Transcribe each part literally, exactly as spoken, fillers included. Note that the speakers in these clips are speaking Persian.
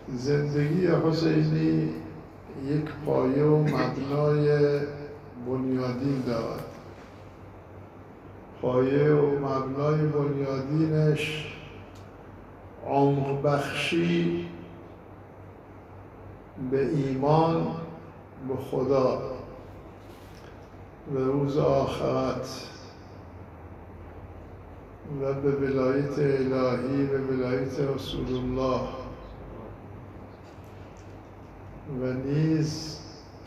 زندگی حسینی یک پایه و مبنای بنیادین دارد. پایه و مبنای بنیادینش عمق بخشی به ایمان به خدا و روز آخرت و به ولایت الهی و ولایت رسول الله و نیز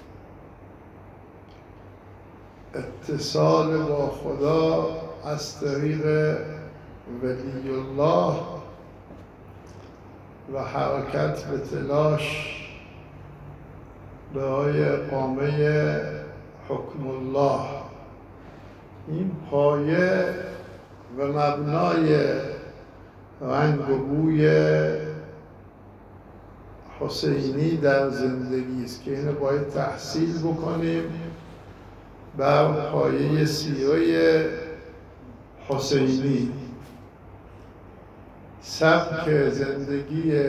اتصال با خدا از طریق ولی الله و حرکت به تلاش برای اقامه حکم الله. این پایه و مبنای رنگ و بوی حسینی در زندگی است که اینو باید تحصیل بکنیم بر پایه سیره حسینی. سبک زندگی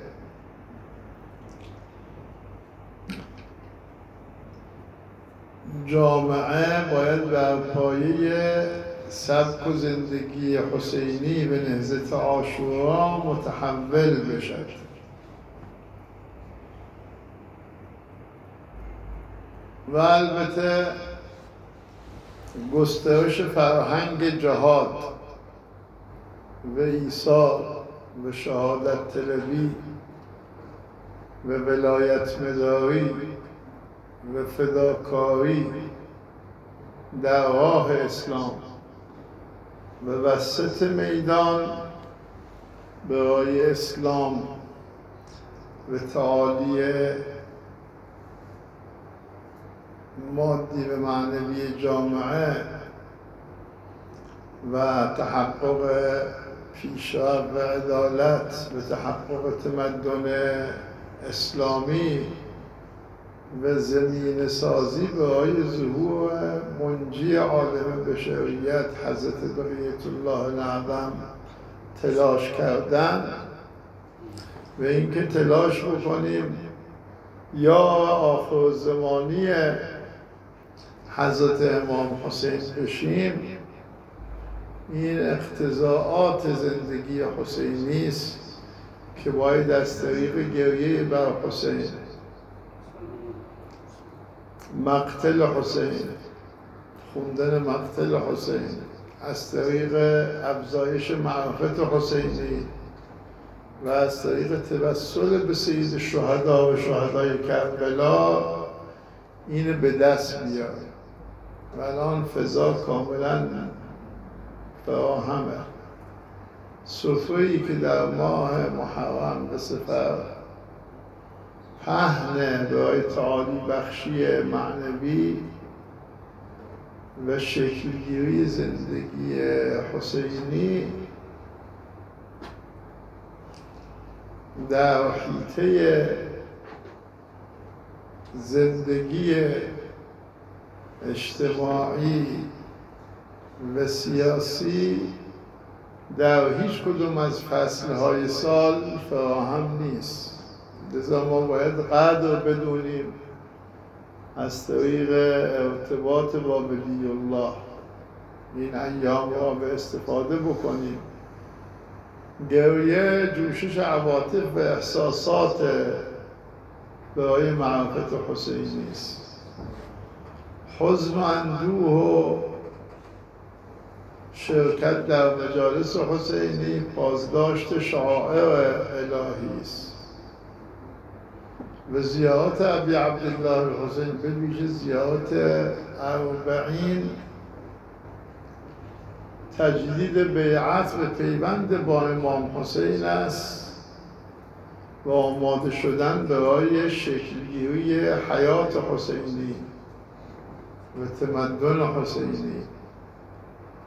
جامعه باید بر پایه سبک و زندگی حسینی به نهضت عاشورا متحول بشد. و البته گسترش فرهنگ جهاد و ایثار و شهادت طلبی و ولایت مداری و فداکاری در راه اسلام و وسط میدان برای اسلام و تعالی مادی و معنوی جامعه و تحقق پیشرفت و عدالت و تحقق تمدن اسلامی و زمین سازی برای ظهور منجی عالم بشریت حضرت بقیت الله الاعظم تلاش کردن و اینکه تلاش بکنیم یا آخر زمانی حضرت امام حسین بشیم. این اقتضاعات زندگی حسینی است که باید از طریق گریه بر حسین، مقتل حسین، خوندن مقتل حسین، از طریق افزایش معرفت حسینی و از طریق توسل به سید الشهدا و شهدای کربلا این به دست بیاره. و الان فضا کاملا فراهمه. سفره‌ای که در ماه محرم به سفر پهن برای تعالی بخشی معنوی و شکلگیری زندگی حسینی در حیطه زندگی اجتماعی و سیاسی در هیچ کدوم از فصلهای سال فراهم نیست. لذا ما باید قدر بدونیم از طریق ارتباط با ولی الله این ایام را به استفاده بکنیم. گریه جوشش عواطف و احساسات برای معرفت حسینی است. حزن و اندوه و شرکت در مجالس حسینی پاسداشت شعائر الهی است و زیارت ابی عبدالله الحسین به ویژه زیارت اربعین تجدید بیعت و پیوند با امام حسین است و آماده شدن برای شکلگیری حیات حسینی و تمدن حسینی.